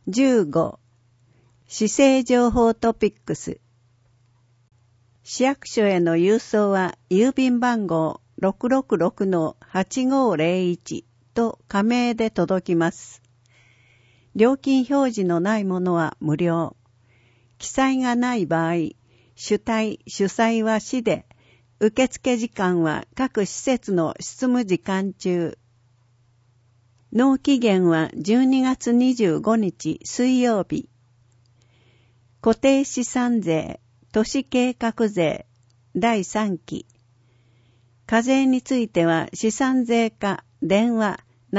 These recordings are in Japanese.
15. 市政情報トピックス。市役所への郵送は郵便番号 666-8501 と加盟で届きます。料金表示のないものは無料。記載がない場合、主体・主催は市で、受付時間は各施設の執務時間中。納期限は12月25日水曜日。固定資産税、都市計画税、第3期。課税については資産税課、電話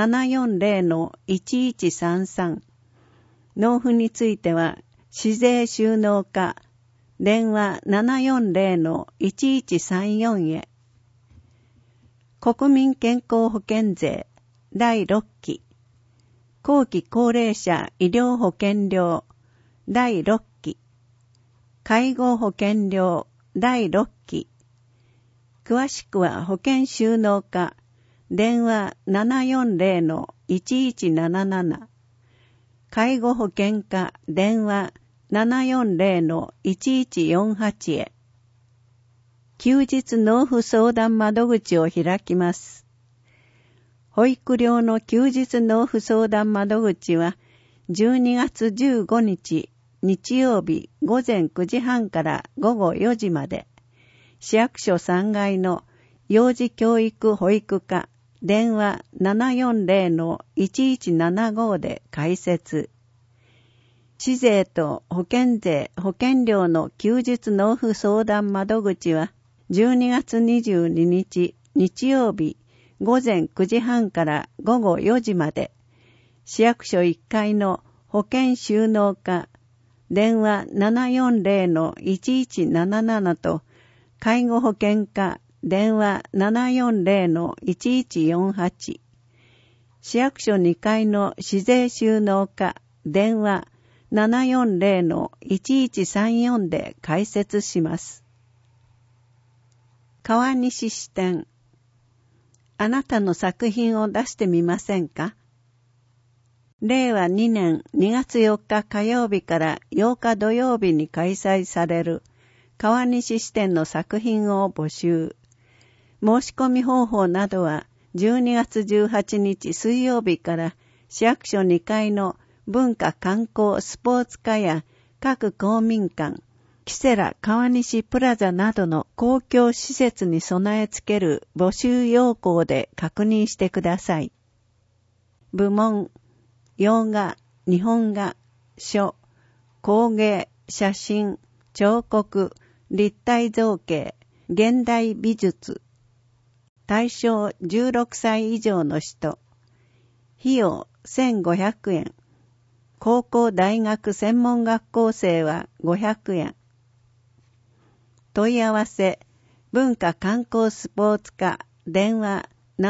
740-1133。納付については市税収納課、電話 740-1134 へ。国民健康保険税、第6期。後期高齢者医療保険料、第6期。介護保険料、第6期。詳しくは保険収納課、電話 740-1177。介護保険課、電話 740-1148 へ。休日納付相談窓口を開きます。保育料の休日納付相談窓口は12月15日日曜日午前9時半から午後4時まで、市役所3階の幼児教育保育課、電話 740-1175 で開設。市税と保険税・保険料の休日納付相談窓口は12月22日日曜日午前9時半から午後4時まで、市役所1階の保険収納課、電話 740-1177 と介護保険課、電話 740-1148、市役所2階の市税収納課、電話 740-1134 で開設します。川西支店。あなたの作品を出してみませんか？令和2年2月4日火曜日から8日土曜日に開催される川西支店の作品を募集。申し込み方法などは12月18日水曜日から市役所2階の文化観光スポーツ課や各公民館、キセラ川西プラザなどの公共施設に備え付ける募集要項で確認してください。部門、洋画、日本画、書、工芸、写真、彫刻、立体造形、現代美術。対象16歳以上の人。費用1500円。高校大学専門学校生は500円。問い合わせ、文化観光スポーツ課、電話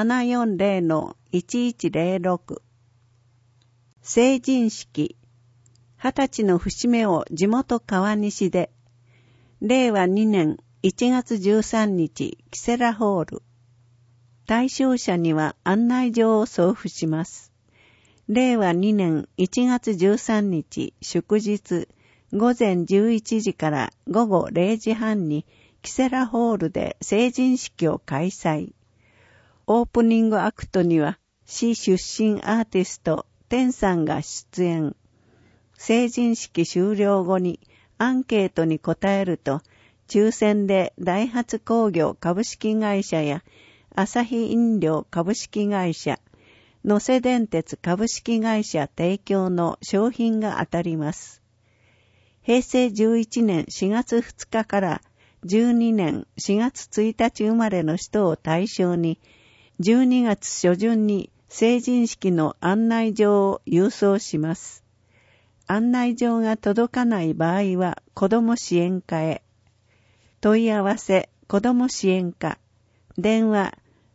740-1106。成人式、20歳の節目を地元川西で、令和2年1月13日、キセラホール。対象者には案内状を送付します。令和2年1月13日、祝日、午前11時から午後0時半にキセラホールで成人式を開催。オープニングアクトには市出身アーティストテンさんが出演。成人式終了後にアンケートに答えると、抽選でダイハツ工業株式会社やアサヒ飲料株式会社、能勢電鉄株式会社提供の商品が当たります。平成11年4月2日から12年4月1日生まれの人を対象に、12月初旬に成人式の案内状を郵送します。案内状が届かない場合は子ども支援課へ。問い合わせ、子ども支援課、電話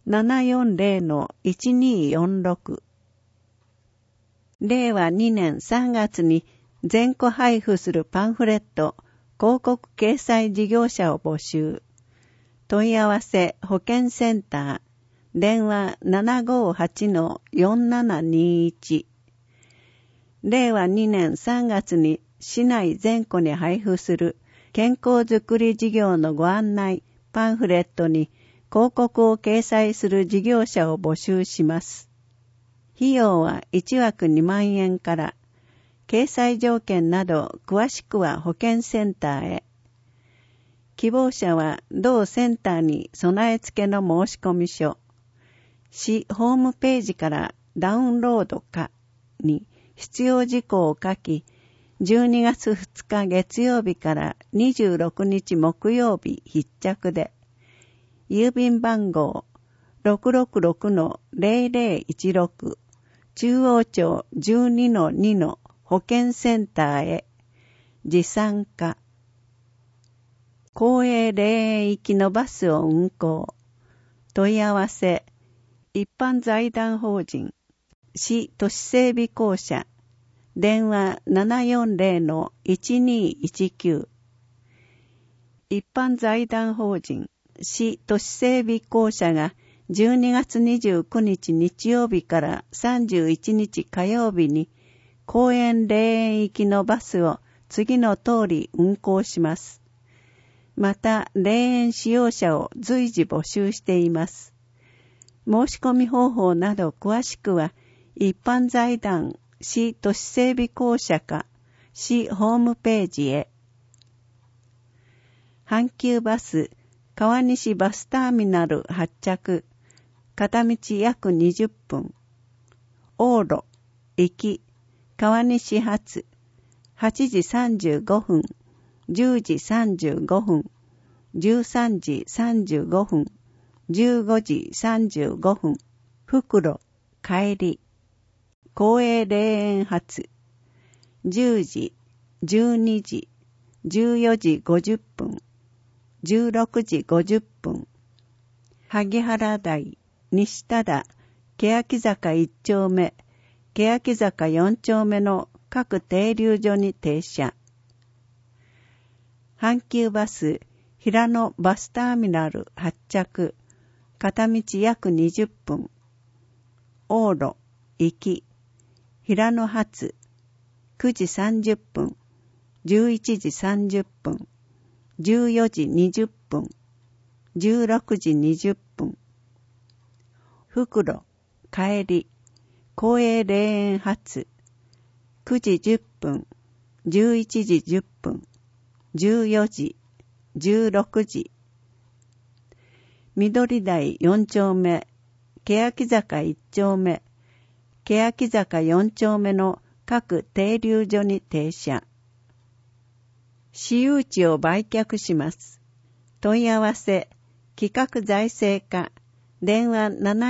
740-1246。令和2年3月に全戸配布するパンフレット、広告掲載事業者を募集。問い合わせ、保健センター、電話 758-4721。 令和2年3月に市内全戸に配布する健康づくり事業のご案内パンフレットに広告を掲載する事業者を募集します。費用は1枠2万円から、掲載条件など詳しくは保健センターへ。希望者は同センターに備え付けの申し込み書、市ホームページからダウンロードかに必要事項を書き、12月2日月曜日から26日木曜日必着で、郵便番号 666-0016 中央町 12-2 の保健センターへ持参か。公営霊園行きのバスを運行。問い合わせ。一般財団法人市都市整備公社。電話 740-1219。一般財団法人市都市整備公社が12月29日日曜日から31日火曜日に公園霊園行きのバスを次の通り運行します。また、霊園使用者を随時募集しています。申し込み方法など詳しくは、一般財団市都市整備公社か市ホームページへ。阪急バス川西バスターミナル発着。片道約20分。往路、行き、川西発、8時35分、10時35分、13時35分、15時35分、袋、帰り、公営霊園発、10時、12時、14時50分、16時50分、萩原台、西忠、欅坂1丁目、欅坂4丁目の各停留所に停車。阪急バス、平野バスターミナル発着、片道約20分。往路、行き、平野発、9時30分、11時30分、14時20分、16時20分。袋、帰り、公営霊園発、9時10分、11時10分、14時、16時。緑台4丁目、欅坂1丁目、欅坂4丁目の各停留所に停車。私有地を売却します。問い合わせ、企画財政課、電話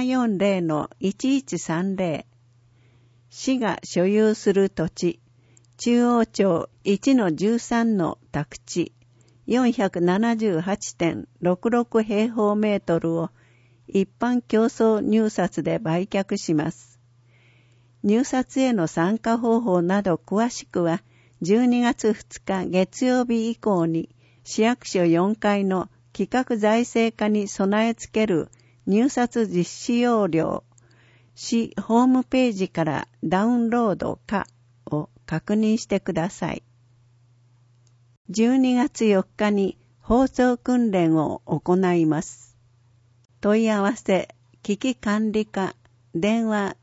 740-1130。市が所有する土地、中央町 1-13 の宅地、478.66 平方メートルを一般競争入札で売却します。入札への参加方法など詳しくは、12月2日月曜日以降に市役所4階の企画財政課に備え付ける入札実施要領、市ホームページからダウンロードかを確認してください。12月4日に放送訓練を行います。問い合わせ、危機管理課、電話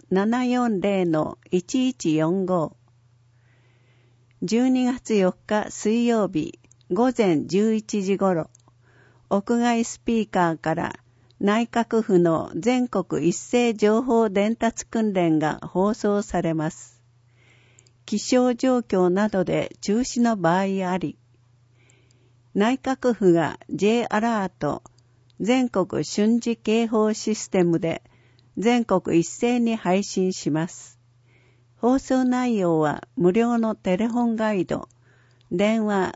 740-1145。12月4日水曜日午前11時頃、屋外スピーカーから内閣府の全国一斉情報伝達訓練が放送されます。気象状況などで中止の場合あり、内閣府が J アラート全国瞬時警報システムで全国一斉に配信します。放送内容は無料のテレフォンガイド、電話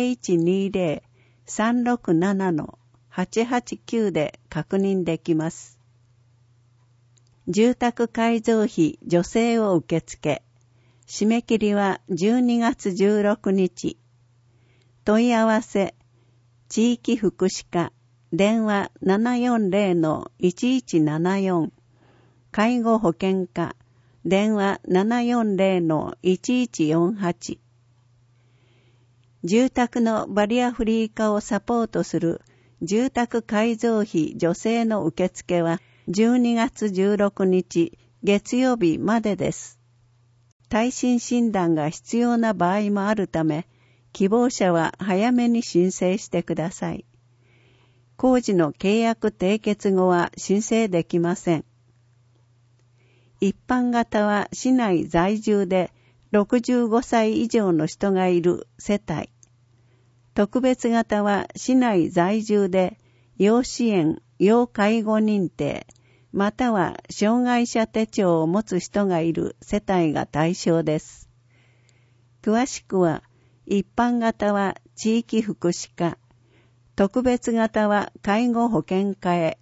0120-367-889 で確認できます。住宅改造費助成を受付。締め切りは12月16日。問い合わせ、地域福祉課、電話 740-1174、介護保険課、 電話 740-1148。住宅のバリアフリー化をサポートする住宅改造費助成の受付は12月16日月曜日までです。耐震診断が必要な場合もあるため、希望者は早めに申請してください。工事の契約締結後は申請できません。一般型は市内在住で65歳以上の人がいる世帯。特別型は市内在住で要支援・要介護認定、または障害者手帳を持つ人がいる世帯が対象です。詳しくは、一般型は地域福祉課、特別型は介護保険課へ。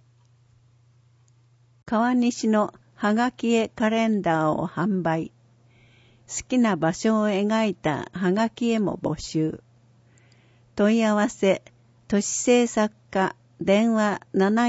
川西のはがき絵カレンダーを販売。好きな場所を描いたはがき絵も募集。問い合わせ、都市政策課、電話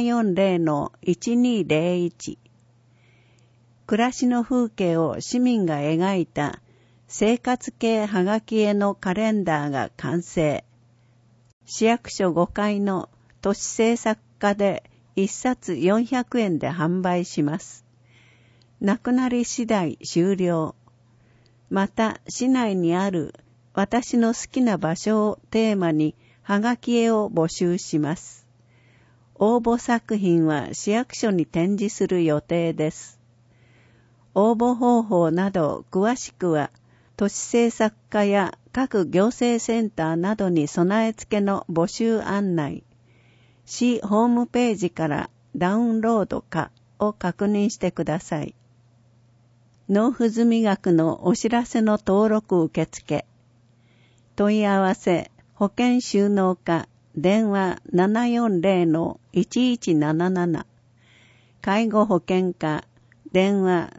740-1201。暮らしの風景を市民が描いた生活系はがき絵のカレンダーが完成。市役所5階の都市政策課で1冊400円で販売します。なくなり次第終了。また、市内にある私の好きな場所をテーマにはがき絵を募集します。応募作品は市役所に展示する予定です。応募方法など詳しくは、都市政策課や各行政センターなどに備え付けの募集案内、市ホームページからダウンロードかを確認してください。納付済額のお知らせの登録受付。問い合わせ、保険収納課、電話 740-1177。介護保険課、電話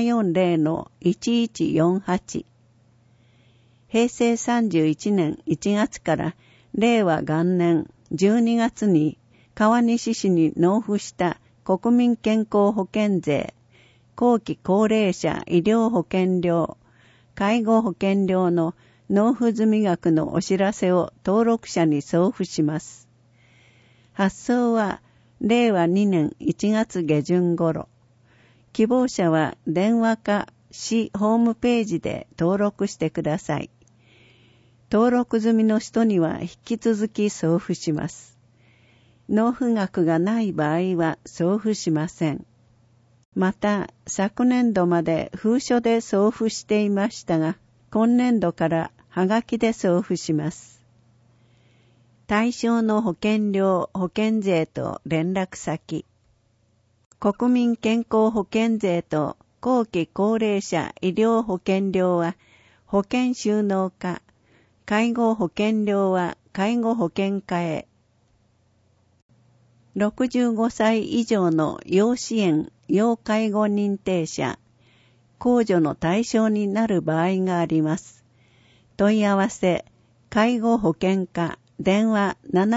740-1148。平成31年1月から令和元年12月に川西市に納付した国民健康保険税、後期高齢者医療保険料、介護保険料の納付済額のお知らせを登録者に送付します。発送は令和2年1月下旬頃。希望者は電話か市ホームページで登録してください。登録済みの人には引き続き送付します。納付額がない場合は送付しません。また、昨年度まで封書で送付していましたが、今年度からはがきで送付します。対象の保険料、保険税と連絡先。国民健康保険税と後期高齢者医療保険料は保険収納課、介護保険料は介護保険課へ。65歳以上の要支援・要介護認定者、控除の対象になる場合があります。問い合わせ、介護保険課、電話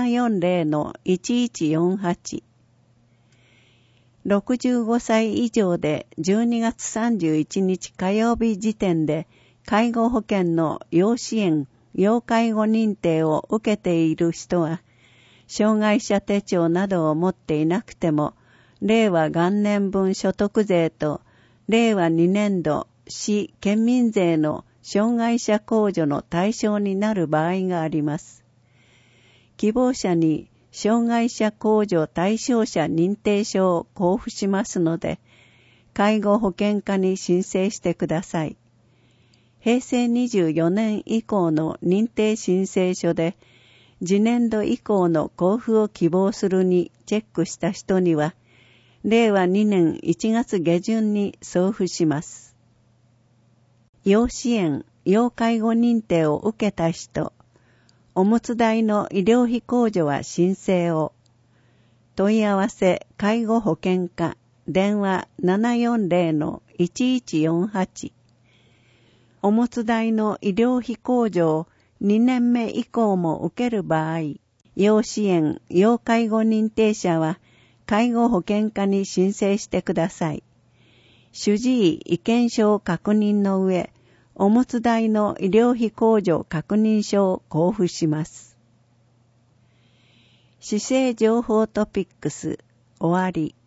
740-1148。65歳以上で12月31日火曜日時点で介護保険の要支援・要介護認定を受けている人は、障害者手帳などを持っていなくても、令和元年分所得税と令和2年度市県民税の障害者控除の対象になる場合があります。希望者に障害者控除対象者認定書を交付しますので、介護保険課に申請してください。平成24年以降の認定申請書で、次年度以降の交付を希望するにチェックした人には、令和2年1月下旬に送付します。要支援・要介護認定を受けた人、おむつ代の医療費控除は申請を。問い合わせ介護保険課、電話 740-1148。おむつ代の医療費控除を2年目以降も受ける場合、要支援・要介護認定者は介護保険課に申請してください。 主治医意見書を確認の上、おむつ代の医療費控除確認書を交付します。市政情報トピックス終わり。